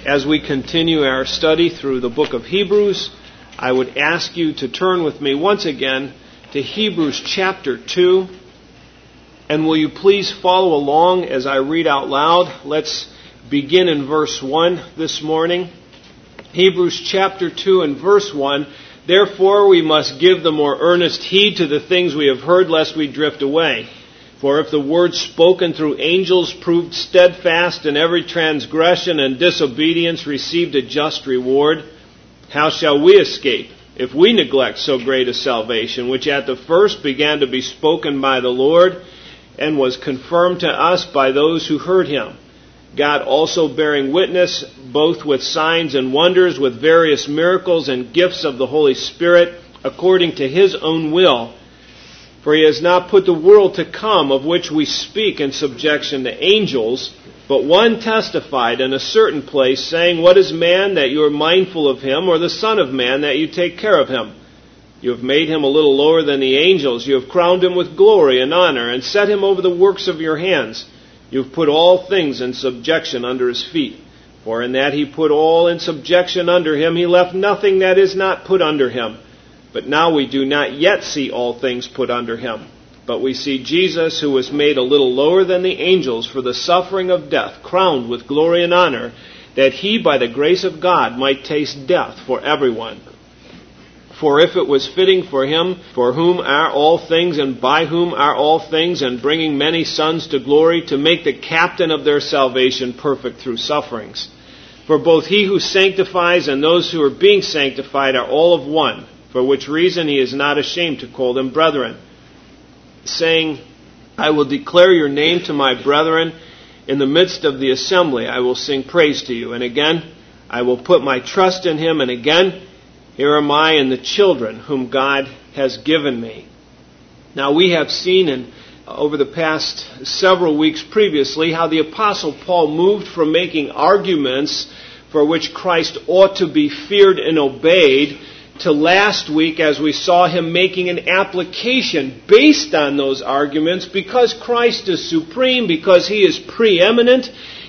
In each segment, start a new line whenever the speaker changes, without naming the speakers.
As we continue our study through the book of Hebrews, I would ask you to turn with me once again to Hebrews chapter 2. And will you please follow along as I read out loud? Let's begin in verse 1 this morning. Hebrews chapter 2 and verse 1. Therefore we must give the more earnest heed to the things we have heard, lest we drift away. For if the word spoken through angels proved steadfast, and every transgression and disobedience received a just reward, how shall we escape if we neglect so great a salvation, which at the first began to be spoken by the Lord, and was confirmed to us by those who heard him? God also bearing witness, both with signs and wonders, with various miracles and gifts of the Holy Spirit, according to his own will. For he has not put the world to come, of which we speak, in subjection to angels, but one testified in a certain place, saying, What is man that you are mindful of him, or the Son of Man that you take care of him? You have made him a little lower than the angels. You have crowned him with glory and honor, and set him over the works of your hands. You have put all things in subjection under his feet. For in that he put all in subjection under him, he left nothing that is not put under him. But now we do not yet see all things put under him. But we see Jesus, who was made a little lower than the angels for the suffering of death, crowned with glory and honor, that he, by the grace of God, might taste death for everyone. For if it was fitting for him, for whom are all things, and by whom are all things, and bringing many sons to glory, to make the captain of their salvation perfect through sufferings. For both he who sanctifies and those who are being sanctified are all of one, for which reason he is not ashamed to call them brethren, saying, I will declare your name to my brethren. In the midst of the assembly I will sing praise to you. And again, I will put my trust in him. And again, here am I and the children whom God has given me. Now we have seen over the past several weeks previously how the Apostle Paul moved from making arguments for which Christ ought to be feared and obeyed, to last week as we saw him making an application based on those arguments, because Christ is supreme, because he is preeminent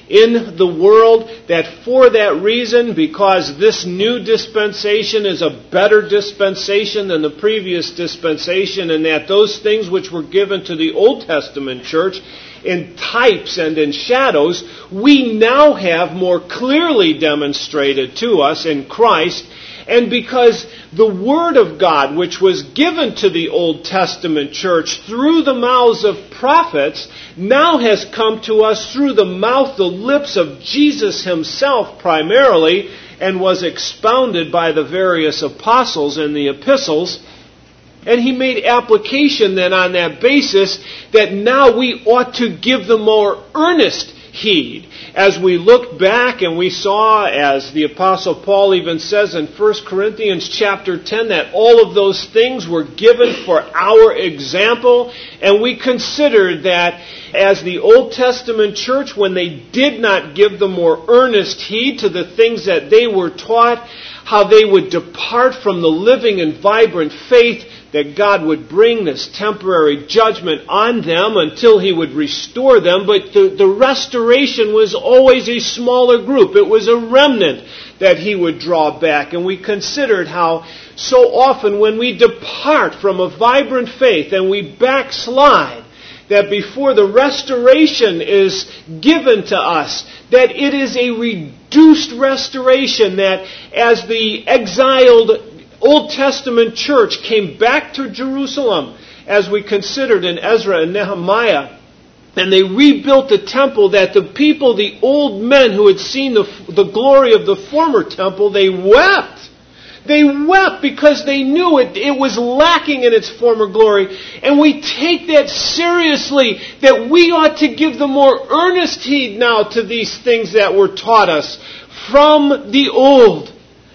in the world, that for that reason, because this new dispensation is a better dispensation than the previous dispensation, and that those things which were given to the Old Testament church in types and in shadows, we now have more clearly demonstrated to us in Christ. And because the Word of God, which was given to the Old Testament church through the mouths of prophets, now has come to us through the lips of Jesus himself primarily, and was expounded by the various apostles in the epistles. And he made application then on that basis that now we ought to give the more earnest heed. As we looked back and we saw, as the Apostle Paul even says in 1 Corinthians chapter 10, that all of those things were given for our example. And we considered that as the Old Testament church, when they did not give the more earnest heed to the things that they were taught, how they would depart from the living and vibrant faith, that God would bring this temporary judgment on them until he would restore them. But the restoration was always a smaller group. It was a remnant that he would draw back. And we considered how so often when we depart from a vibrant faith and we backslide, that before the restoration is given to us, that it is a reduced restoration, that as the exiled Old Testament church came back to Jerusalem, as we considered in Ezra and Nehemiah, and they rebuilt the temple, that the people, the old men who had seen the glory of the former temple, they wept. They wept because they knew it was lacking in its former glory. And we take that seriously, that we ought to give the more earnest heed now to these things that were taught us from the old.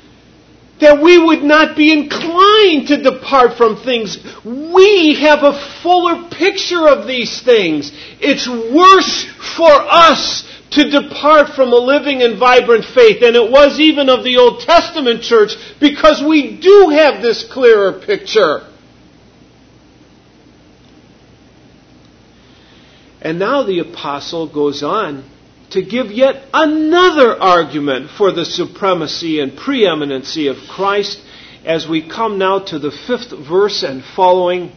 That we would not be inclined to depart from things. We have a fuller picture of these things. It's worse for us to depart from a living and vibrant faith than it was even of the Old Testament church, because we do have this clearer picture. And now the apostle goes on to give yet another argument for the supremacy and preeminency of Christ as we come now to the 5th verse and following.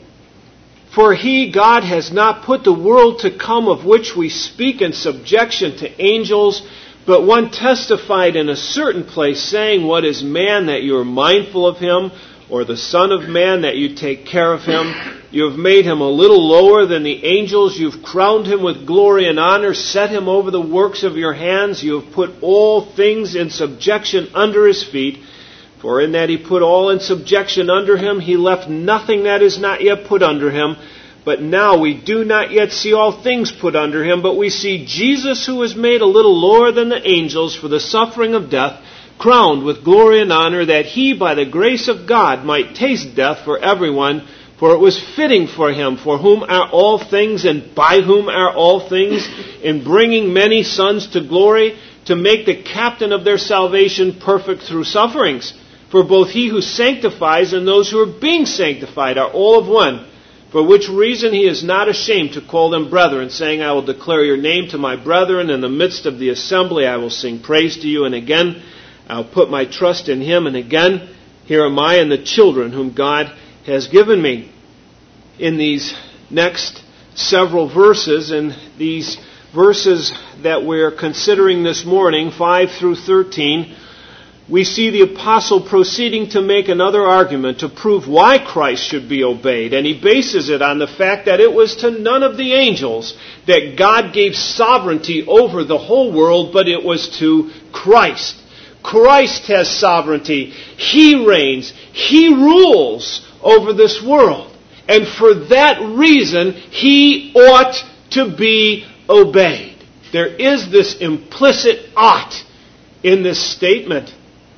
For he, God, has not put the world to come of which we speak in subjection to angels, but one testified in a certain place, saying, what is man that you are mindful of him, or the Son of Man that you take care of him? You have made him a little lower than the angels. You have crowned him with glory and honor, set him over the works of your hands. You have put all things in subjection under his feet. For in that he put all in subjection under him, he left nothing that is not yet put under him. But now we do not yet see all things put under him, but we see Jesus, who was made a little lower than the angels for the suffering of death, crowned with glory and honor, that he, by the grace of God, might taste death for everyone. For it was fitting for him, for whom are all things, and by whom are all things, in bringing many sons to glory, to make the captain of their salvation perfect through sufferings. For both he who sanctifies and those who are being sanctified are all of one. For which reason he is not ashamed to call them brethren, saying, I will declare your name to my brethren. In the midst of the assembly I will sing praise to you. And again, I'll put my trust in him. And again, here am I and the children whom God has given me. In these next several verses, in these verses that we're considering this morning, 5 through 13, we see the apostle proceeding to make another argument to prove why Christ should be obeyed. And he bases it on the fact that it was to none of the angels that God gave sovereignty over the whole world, but it was to Christ. Christ has sovereignty. He reigns. He rules over this world. And for that reason, he ought to be obeyed. There is this implicit ought in this statement.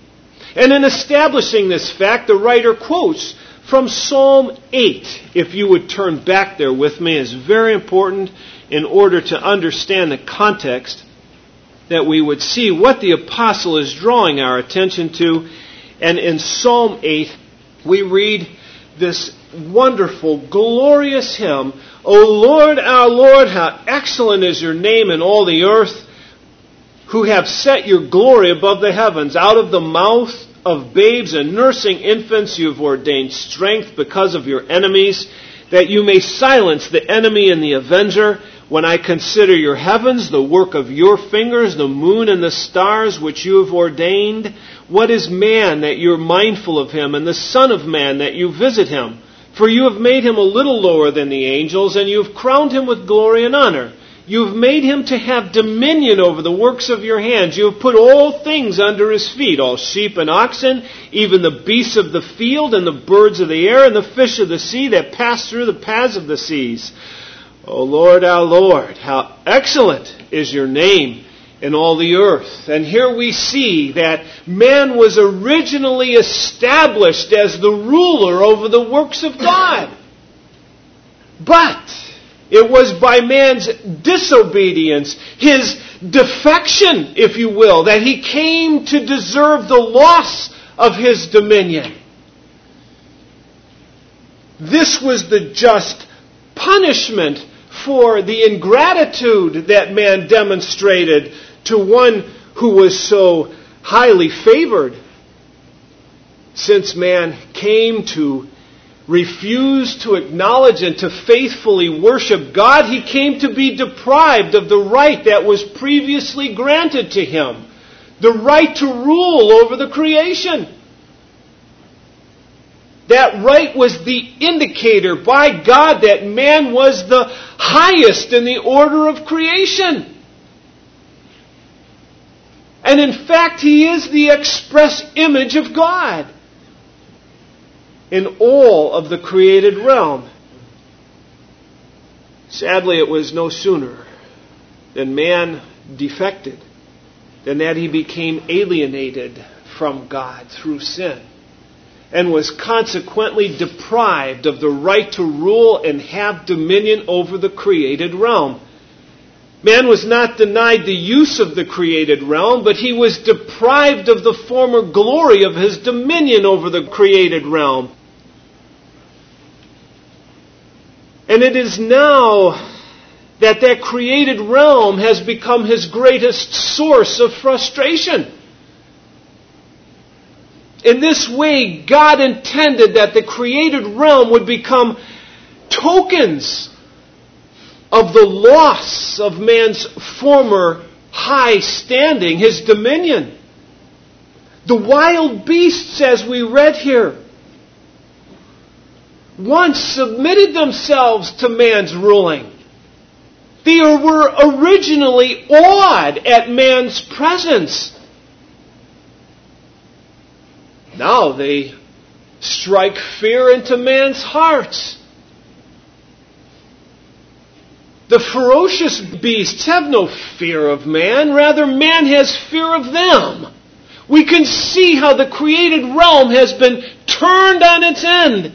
And in establishing this fact, the writer quotes from Psalm 8. If you would turn back there with me, it's very important in order to understand the context that we would see what the apostle is drawing our attention to. And in Psalm 8, we read this wonderful, glorious hymn, O Lord, our Lord, how excellent is your name in all the earth, who have set your glory above the heavens. Out of the mouth of babes and nursing infants you have ordained strength because of your enemies, that you may silence the enemy and the avenger. When I consider your heavens, the work of your fingers, the moon and the stars which you have ordained, what is man that you are mindful of him, and the Son of Man that you visit him? For you have made him a little lower than the angels, and you have crowned him with glory and honor. You have made him to have dominion over the works of your hands. You have put all things under his feet, all sheep and oxen, even the beasts of the field, and the birds of the air, and the fish of the sea that pass through the paths of the seas. O Lord, our Lord, how excellent is your name in all the earth. And here we see that man was originally established as the ruler over the works of God. But it was by man's disobedience, his defection, if you will, that he came to deserve the loss of his dominion. This was the just punishment for the ingratitude that man demonstrated to one who was so highly favored. Since man came to refuse to acknowledge and to faithfully worship God, he came to be deprived of the right that was previously granted to him, the right to rule over the creation. That right was the indicator by God that man was the highest in the order of creation. And in fact, he is the express image of God in all of the created realm. Sadly, it was no sooner than man defected than that he became alienated from God through sin, and was consequently deprived of the right to rule and have dominion over the created realm. Man was not denied the use of the created realm, but he was deprived of the former glory of his dominion over the created realm. And it is now that created realm has become his greatest source of frustration. In this way, God intended that the created realm would become tokens of the loss of man's former high standing, his dominion. The wild beasts, as we read here, once submitted themselves to man's ruling. They were originally awed at man's presence. Now they strike fear into man's hearts. The ferocious beasts have no fear of man. Rather, man has fear of them. We can see how the created realm has been turned on its end.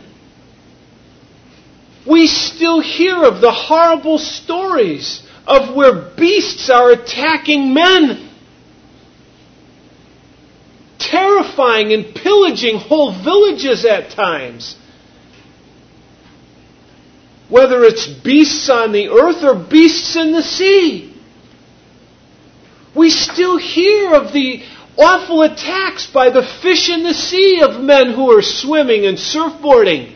We still hear of the horrible stories of where beasts are attacking men, terrifying and pillaging whole villages at times. Whether it's beasts on the earth or beasts in the sea. We still hear of the awful attacks by the fish in the sea of men who are swimming and surfboarding.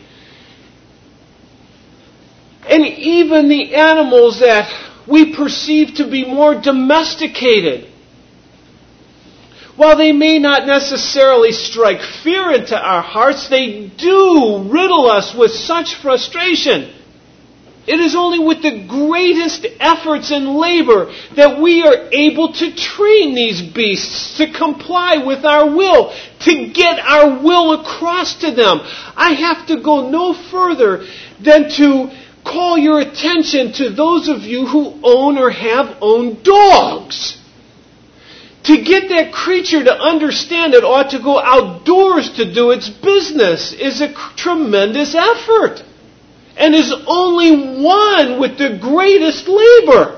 And even the animals that we perceive to be more domesticated, while they may not necessarily strike fear into our hearts, they do riddle us with such frustration. It is only with the greatest efforts and labor that we are able to train these beasts to comply with our will, to get our will across to them. I have to go no further than to call your attention to those of you who own or have owned dogs. To get that creature to understand it ought to go outdoors to do its business is a tremendous effort, and is only won with the greatest labor.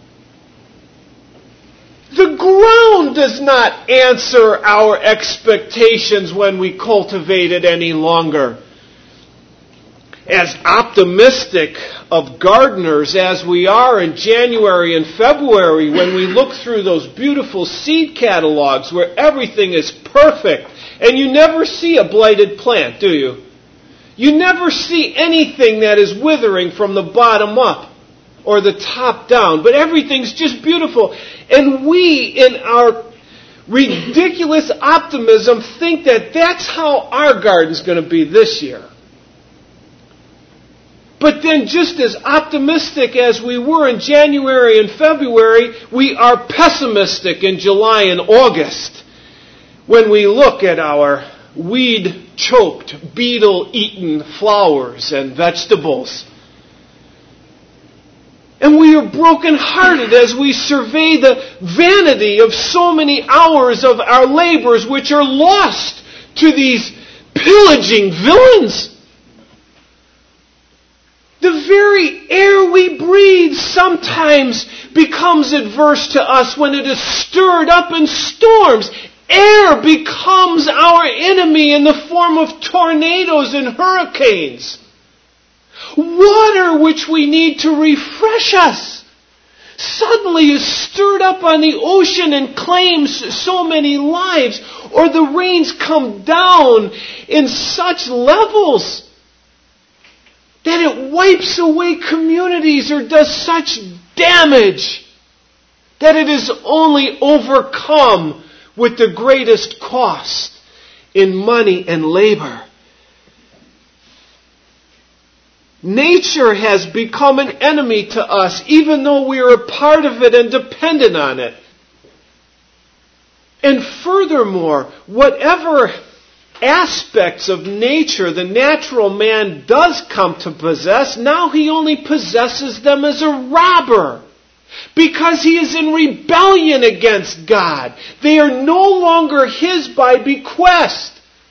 The ground does not answer our expectations when we cultivate it any longer. As optimistic of gardeners as we are in January and February, when we look through those beautiful seed catalogs where everything is perfect, and you never see a blighted plant, do you? You never see anything that is withering from the bottom up or the top down, but everything's just beautiful. And we, in our ridiculous optimism, think that that's how our garden's going to be this year. But then, just as optimistic as we were in January and February, we are pessimistic in July and August when we look at our weed-choked, beetle-eaten flowers and vegetables. And we are broken-hearted as we survey the vanity of so many hours of our labors which are lost to these pillaging villains. The very air we breathe sometimes becomes adverse to us when it is stirred up in storms. Air becomes our enemy in the form of tornadoes and hurricanes. Water, which we need to refresh us, suddenly is stirred up on the ocean and claims so many lives. Or the rains come down in such levels that it wipes away communities or does such damage that it is only overcome with the greatest cost in money and labor. Nature has become an enemy to us, even though we are a part of it and dependent on it. And furthermore, whatever aspects of nature the natural man does come to possess, now he only possesses them as a robber, because he is in rebellion against God. They are no longer his by bequest.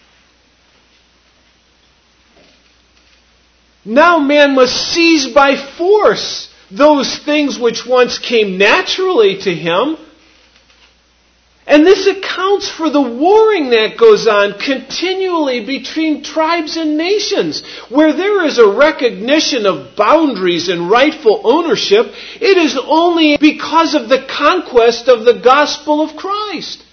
Now man must seize by force those things which once came naturally to him. And this accounts for the warring that goes on continually between tribes and nations. Where there is a recognition of boundaries and rightful ownership, it is only because of the conquest of the gospel of Christ.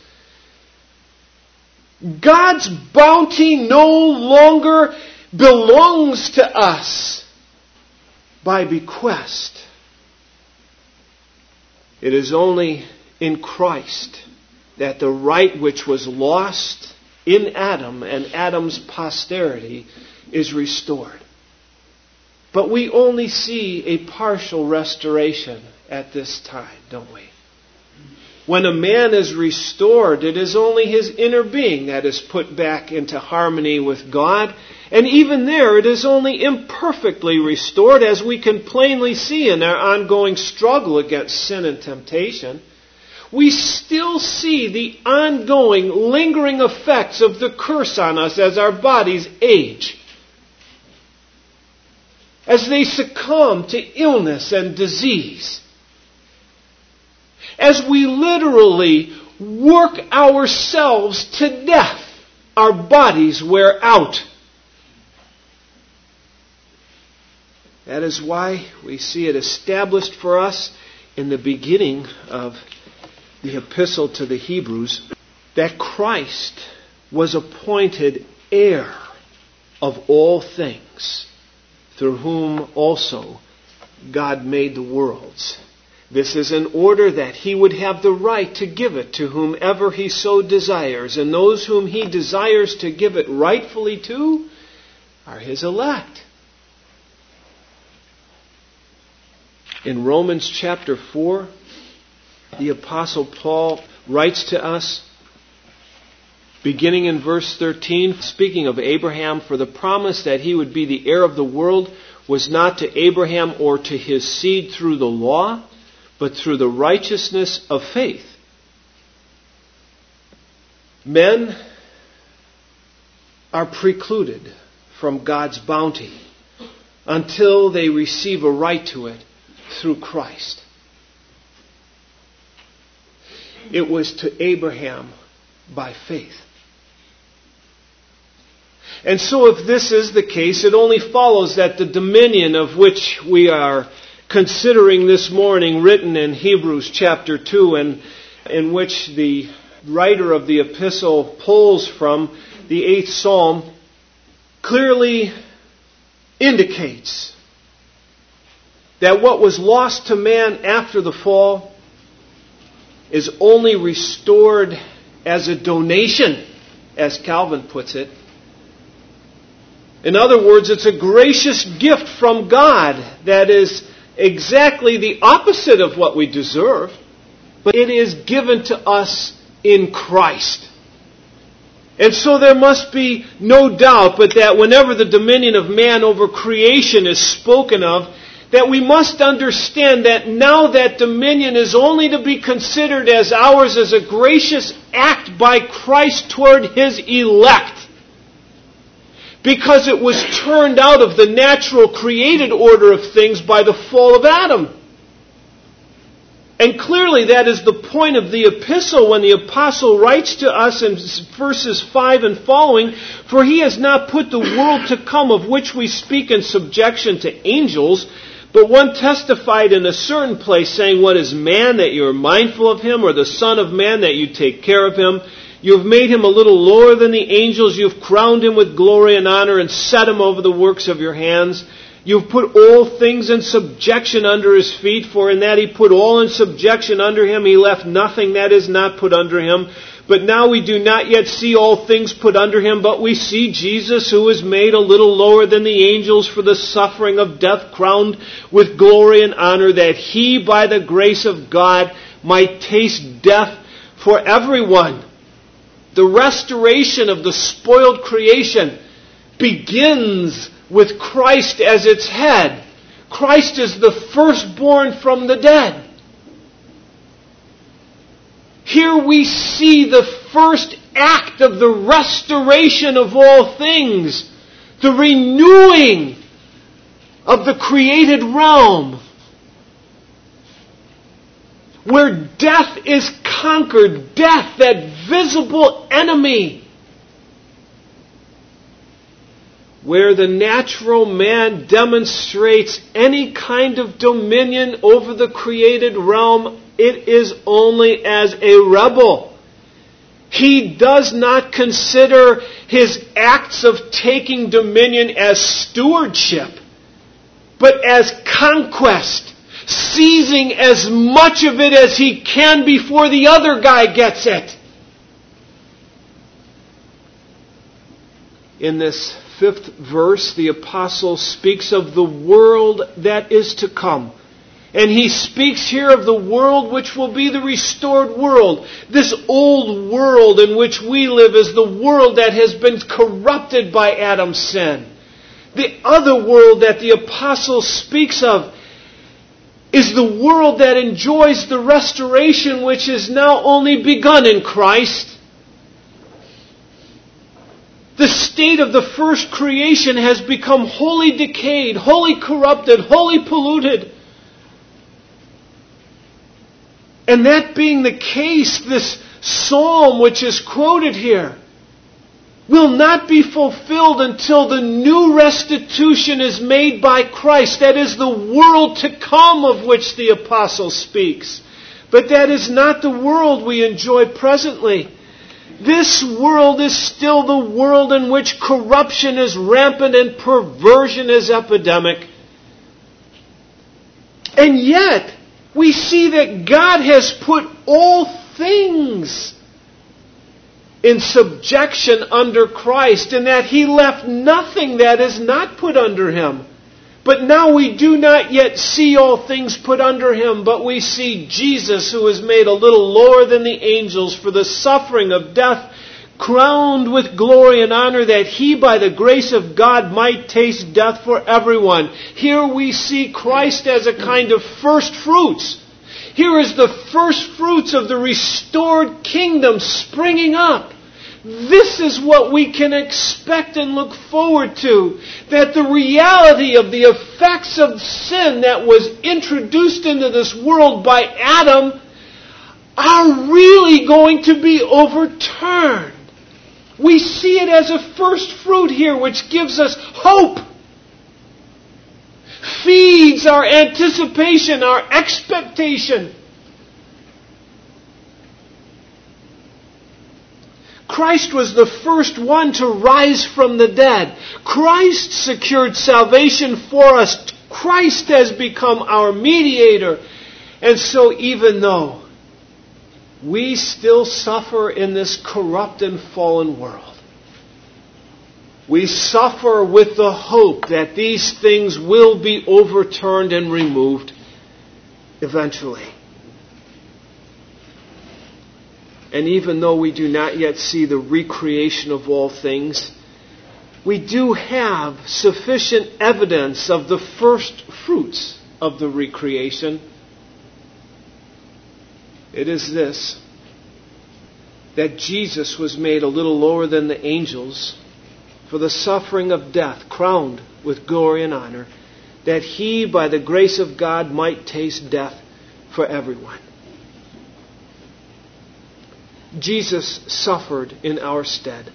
God's bounty no longer belongs to us by bequest. It is only in Christ that the right which was lost in Adam and Adam's posterity is restored. But we only see a partial restoration at this time, don't we? When a man is restored, it is only his inner being that is put back into harmony with God. And even there, it is only imperfectly restored, as we can plainly see in our ongoing struggle against sin and temptation. We still see the ongoing, lingering effects of the curse on us as our bodies age, as they succumb to illness and disease, as we literally work ourselves to death. Our bodies wear out. That is why we see it established for us in the beginning of the epistle to the Hebrews that Christ was appointed heir of all things, through whom also God made the worlds. This is in order that He would have the right to give it to whomever He so desires, and those whom He desires to give it rightfully to are His elect. In Romans chapter 4, the Apostle Paul writes to us, beginning in verse 13, speaking of Abraham, for the promise that he would be the heir of the world was not to Abraham or to his seed through the law, but through the righteousness of faith. Men are precluded from God's bounty until they receive a right to it through Christ. It was to Abraham by faith. And so if this is the case, it only follows that the dominion of which we are considering this morning, written in Hebrews chapter 2, and in which the writer of the epistle pulls from the 8th Psalm, clearly indicates that what was lost to man after the fall is only restored as a donation, as Calvin puts it. In other words, it's a gracious gift from God that is exactly the opposite of what we deserve, but it is given to us in Christ. And so there must be no doubt but that whenever the dominion of man over creation is spoken of, that we must understand that now that dominion is only to be considered as ours as a gracious act by Christ toward His elect, because it was turned out of the natural created order of things by the fall of Adam. And clearly that is the point of the epistle when the apostle writes to us in verses 5 and following, for He has not put the world to come of which we speak in subjection to angels, but one testified in a certain place, saying, what is man that you are mindful of him, or the son of man that you take care of him? You have made him a little lower than the angels. You have crowned him with glory and honor and set him over the works of your hands. You have put all things in subjection under his feet, for in that he put all in subjection under him, he left nothing that is not put under him. But now we do not yet see all things put under him, but we see Jesus, who was made a little lower than the angels for the suffering of death, crowned with glory and honor, that he, by the grace of God, might taste death for everyone. The restoration of the spoiled creation begins with Christ as its head. Christ is the firstborn from the dead. Here we see the first act of the restoration of all things, the renewing of the created realm, where death is conquered death, that visible enemy. Where the natural man demonstrates any kind of dominion over the created realm, it is only as a rebel. He does not consider his acts of taking dominion as stewardship, but as conquest, seizing as much of it as he can before the other guy gets it. In this 5th verse, the apostle speaks of the world that is to come. And he speaks here of the world which will be the restored world. This old world in which we live is the world that has been corrupted by Adam's sin. The other world that the apostle speaks of is the world that enjoys the restoration which is now only begun in Christ. The state of the first creation has become wholly decayed, wholly corrupted, wholly polluted. And that being the case, this psalm which is quoted here will not be fulfilled until the new restitution is made by Christ. That is the world to come of which the apostle speaks. But that is not the world we enjoy presently. This world is still the world in which corruption is rampant and perversion is epidemic. And yet, we see that God has put all things in subjection under Christ, and that He left nothing that is not put under Him. But now we do not yet see all things put under Him, but we see Jesus, who is made a little lower than the angels for the suffering of death, crowned with glory and honor, that He, by the grace of God, might taste death for everyone. Here we see Christ as a kind of first fruits. Here is the first fruits of the restored kingdom springing up. This is what we can expect and look forward to. That the reality of the effects of sin that was introduced into this world by Adam are really going to be overturned. We see it as a first fruit here, which gives us hope. Feeds our anticipation, our expectation. Christ was the first one to rise from the dead. Christ secured salvation for us. Christ has become our mediator. And so even though we still suffer in this corrupt and fallen world, we suffer with the hope that these things will be overturned and removed eventually. And even though we do not yet see the recreation of all things, we do have sufficient evidence of the first fruits of the recreation. It is this, that Jesus was made a little lower than the angels for the suffering of death, crowned with glory and honor, that He, by the grace of God, might taste death for everyone. Jesus suffered in our stead,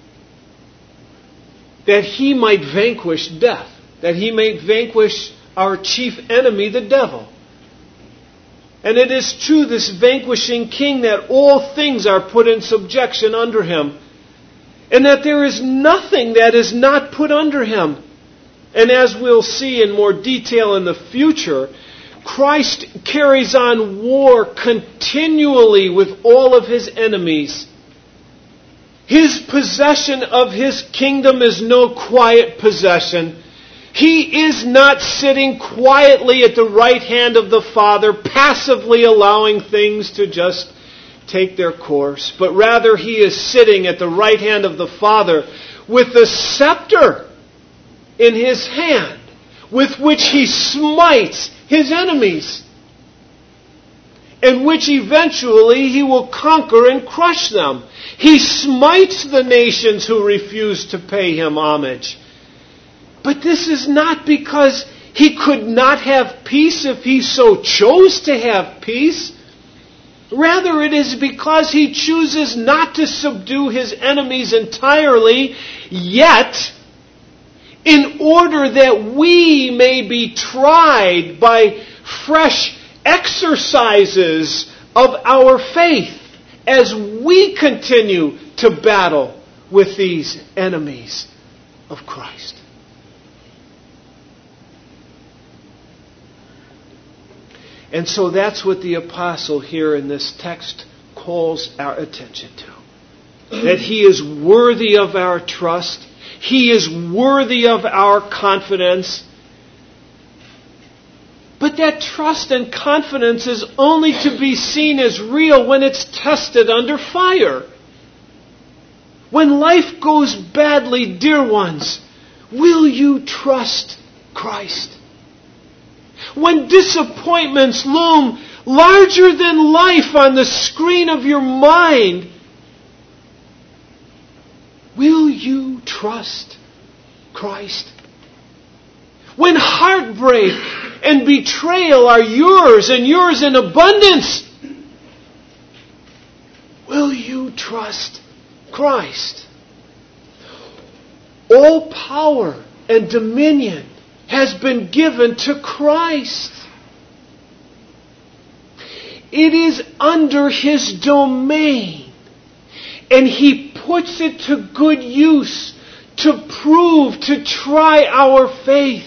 that He might vanquish death, that He might vanquish our chief enemy, the devil. And it is to this vanquishing King that all things are put in subjection under Him, and that there is nothing that is not put under Him. And as we'll see in more detail in the future, Christ carries on war continually with all of His enemies. His possession of His kingdom is no quiet possession. He is not sitting quietly at the right hand of the Father, passively allowing things to just take their course, but rather He is sitting at the right hand of the Father with the scepter in His hand, with which He smites His enemies, and which eventually He will conquer and crush them. He smites the nations who refuse to pay Him homage. But this is not because He could not have peace if He so chose to have peace. Rather, it is because He chooses not to subdue His enemies entirely, yet, in order that we may be tried by fresh exercises of our faith as we continue to battle with these enemies of Christ. And so that's what the apostle here in this text calls our attention to. That he is worthy of our trust. He is worthy of our confidence. But that trust and confidence is only to be seen as real when it's tested under fire. When life goes badly, dear ones, will you trust Christ? When disappointments loom larger than life on the screen of your mind, will you trust Christ? When heartbreak and betrayal are yours and yours in abundance, will you trust Christ? All power and dominion has been given to Christ. It is under His domain, and He puts it to good use to prove, to try our faith.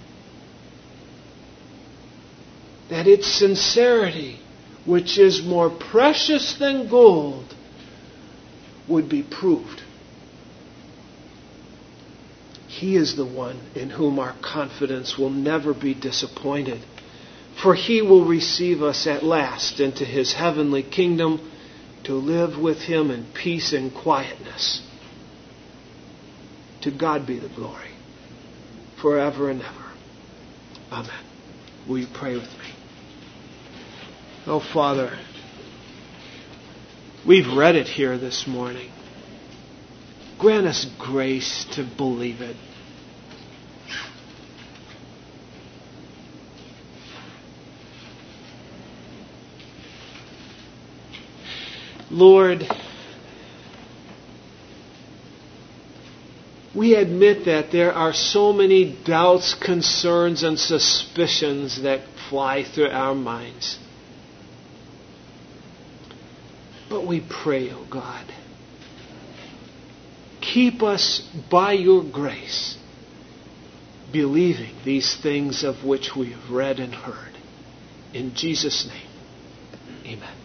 That its sincerity, which is more precious than gold, would be proved. He is the one in whom our confidence will never be disappointed, for He will receive us at last into His heavenly kingdom to live with Him in peace and quietness. To God be the glory, forever and ever. Amen. Will you pray with me? Oh, Father, we've read it here this morning. Grant us grace to believe it. Lord, we admit that there are so many doubts, concerns, and suspicions that fly through our minds. But we pray, O God, keep us by your grace believing these things of which we have read and heard. In Jesus' name, amen.